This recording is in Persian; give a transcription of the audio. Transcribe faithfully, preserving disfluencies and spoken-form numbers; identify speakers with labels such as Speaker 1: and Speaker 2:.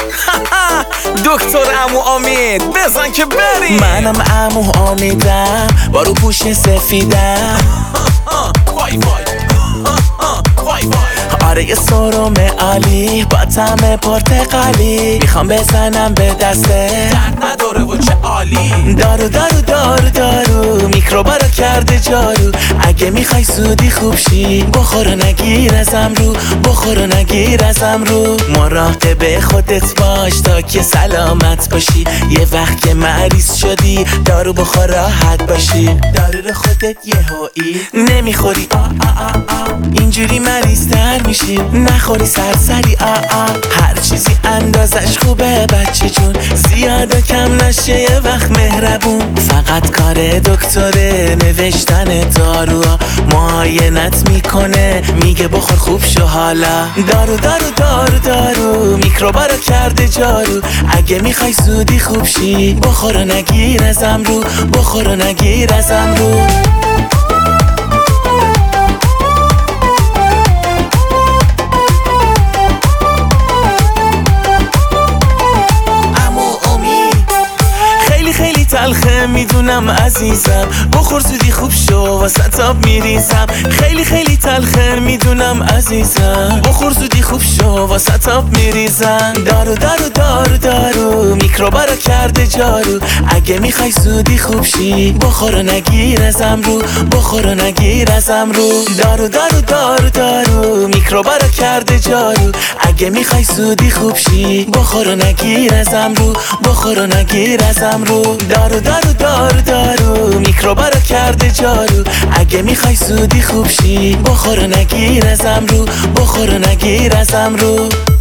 Speaker 1: دکتر عمو امید بزن که بریم.
Speaker 2: منم عمو امیدم با رو پوش سفیدم.
Speaker 1: وای وای وای وای.
Speaker 2: آره یه سرم عالی با طعم پرتقالی میخوام بزنم به دسته،
Speaker 1: درد نداره و چه عالی.
Speaker 2: دارو دارو دارو دارو میکروبا رو کرده جارو. اگه میخوای زودی خوب شی بخور و نگیر ازم رو، بخور و نگیر ازم رو. مراقب خودت باش تا که سلامت باشی، یه وقت که مریض شدی دارو بخور راحت باشی. دارو رو خودت یهویی نمیخوری آ آ آ آ، اینجوری مریض تر میشی. نخوری سرسری آ آ، هر چیزی اندازش خوبه بچه جون، زیاد و کم نشه یه وقت مهربون. فقط کار دکتره نوشتن داروها، معاینت میکنه میگه بخور خوب شو حالا. دارو دارو دارو دارو میکروبا رو کرده جارو. اگه میخوای زودی خوب شی بخور و نگیر ازم رو، بخور و نگیر ازم رو. تلخه میدونم عزیزم، بخور زودی خوب شو واسه تاب میریزم. خیلی خیلی تلخه میدونم عزیزم، بخور زودی خوب شو واسه تاب میریزم. دارو دارو دارو دارو میکروبا رو کرده جارو. اگه میخوای زودی خوب شی بخور و نگیر ازم رو، بخور و نگیر ازم رو. دارو دارو دارو دارو میکروبا رو کرده جارو. اگه میخوای زودی خوب شی بخور و نگیر ازم رو، بخور و نگیر ازم رو. دارو دارو دارو دارو میکروبا رو کرده جارو. اگه میخوای زودی خوب شی بخور و نگیر ازم رو، بخور و نگیر ازم رو.